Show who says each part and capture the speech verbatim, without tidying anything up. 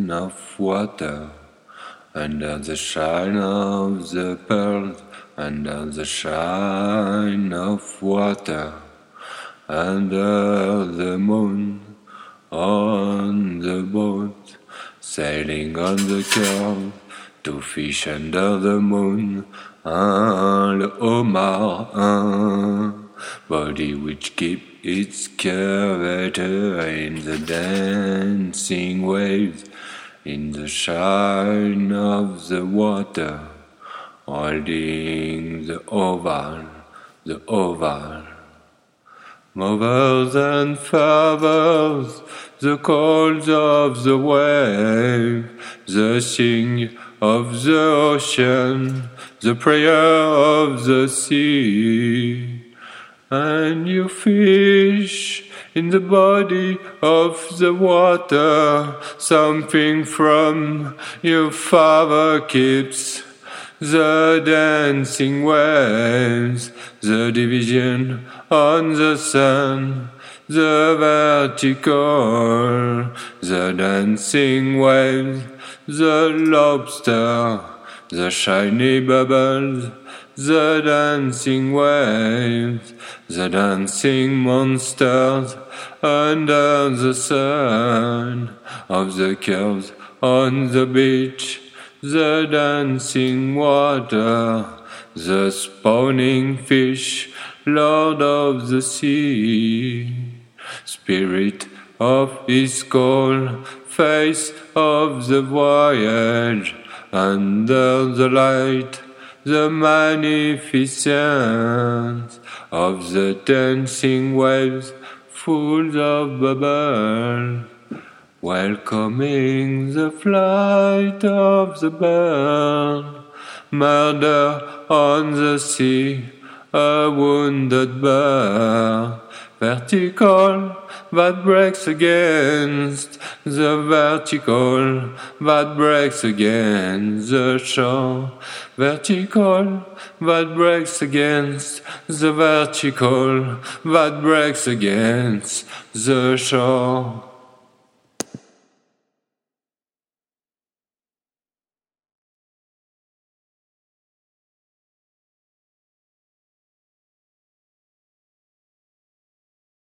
Speaker 1: ocean of water, under the shine of the pearls, under the shine of water, under the moon, on the boat, sailing on the curve, to fish under the moon, un le homard, un body which keep its curvature in the dancing waves, in the shine of the water, holding the oval, the oval. Movers and fathers, the calls of the wave, the sing of the ocean, the prayer of the sea. And you fish in the body of the water, something from your father keeps the dancing waves, the division on the sun, the vertical, the dancing waves, the lobster, the shiny bubbles, the dancing waves, the dancing monsters under the sun of the curves on the beach, the dancing water, the spawning fish, Lord of the sea, spirit of his call, face of the voyage, under the light, the magnificence of the dancing waves, full of bubbles, welcoming the flight of the bird, murder on the sea, a wounded bird, vertical that breaks against the vertical that breaks against the shore, vertical that breaks against the vertical that breaks against the shore.